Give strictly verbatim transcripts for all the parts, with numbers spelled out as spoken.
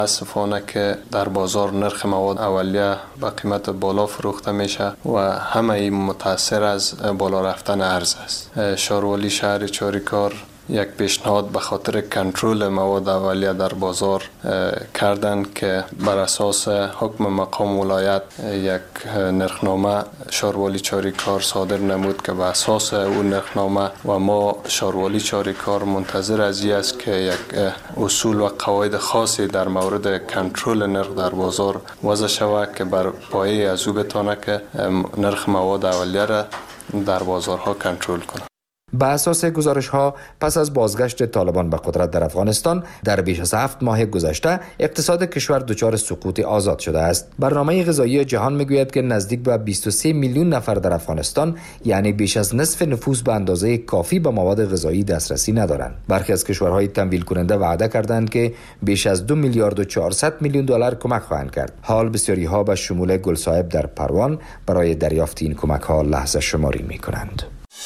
متاسفانه که در بازار نرخ مواد اولیه به قیمت بالا فروخته میشه و همه این متاثر از بالا رفتن ارز است. شهروالی شهر چاریکار یک پیشنهاد به خاطر کنترل مواد اولیه در بازار کردند که بر اساس حکم مقام ولایت یک نرخنامه شهروالی چاریکار صادر نمود که به اساس اون نرخنامه و ما شهروالی چاریکار منتظر از این است که یک اصول و قواعد خاصی در مورد کنترل نرخ در بازار وضع شود که بر پایه از او بتونه که نرخ مواد اولیه را در بازارها کنترل کنه. بر اساس گزارش‌ها پس از بازگشت طالبان به قدرت در افغانستان در بیش از هفت ماه گذشته اقتصاد کشور دچار سقوط آزاد شده است. برنامه غذایی جهان میگوید که نزدیک به بیست و سه میلیون نفر در افغانستان یعنی بیش از نصف نفوس به اندازه کافی به مواد غذایی دسترسی ندارند. برخی از کشورهای تمویل کننده وعده کردند که بیش از دو میلیارد و چهارصد میلیون دلار کمک خواهند کرد. حال بسیاری‌ها به شمول گلصاحب در پروان برای دریافت این کمک‌ها لحظه شماری می‌کنند.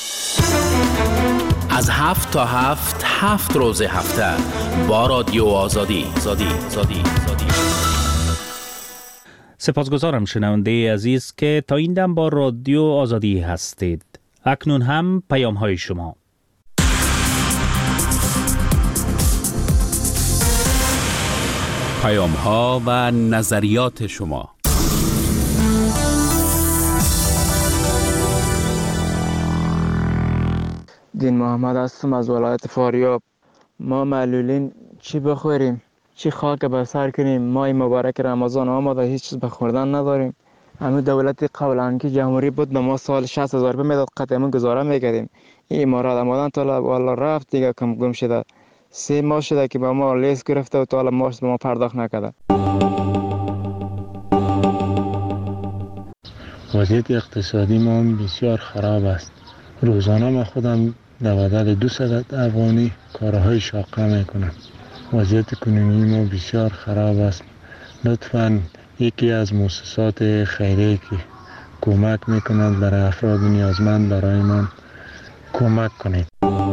از هفت تا هفت هفت روز هفته با رادیو آزادی زادی زادی زادی. سپاسگزارم شنونده عزیز که تا این دم با رادیو آزادی هستید. اکنون هم پیام های شما. پیام ها و نظریات شما. دین محمد هستم از ولایت فاریاب. ما معلولین چی بخوریم؟ چی خاک به سر کنیم؟ ماه مبارک رمضان آمده، هیچ چیز به خوردن نداریم. همه دولت قبلا که جمهوری بود به ما سال شصت هزار روپیه میداد، قطعا گزاره میکردیم. این امارات آمدن تا والا رفت دیگه کم گم شده. سه ماه شده که با ما لیز گرفته و تا حالا ماش به ما پرداخت نکرده. وضعیت اقتصادی ما بسیار خراب است. روزانه ما خودم در بدل دویست افغانی کارهای شاقه میکنم. وضعیت کنونی ما بسیار خراب است. لطفاً یکی از مؤسسات خیریه که کمک میکنند برای افراد نیازمند برای من کمک کنید.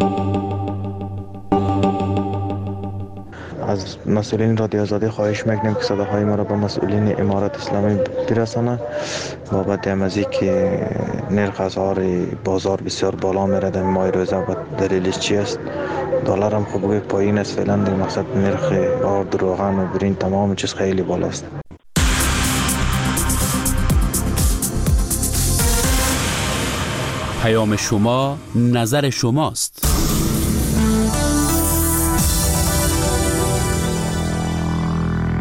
از مسئولین رادیو آزادی خواهش میکنیم که صداهای ما را به مسئولین امارت اسلامی برسانند بابت امازی که نرخ اسعار بازار بسیار بالا میره در ماه روزه و دلیلش چی است؟ دلار هم خوب پایین است فعلا، در مقصد نرخ آرد روغن و برین تمام چیز خیلی بالاست. پیام شما نظر شماست.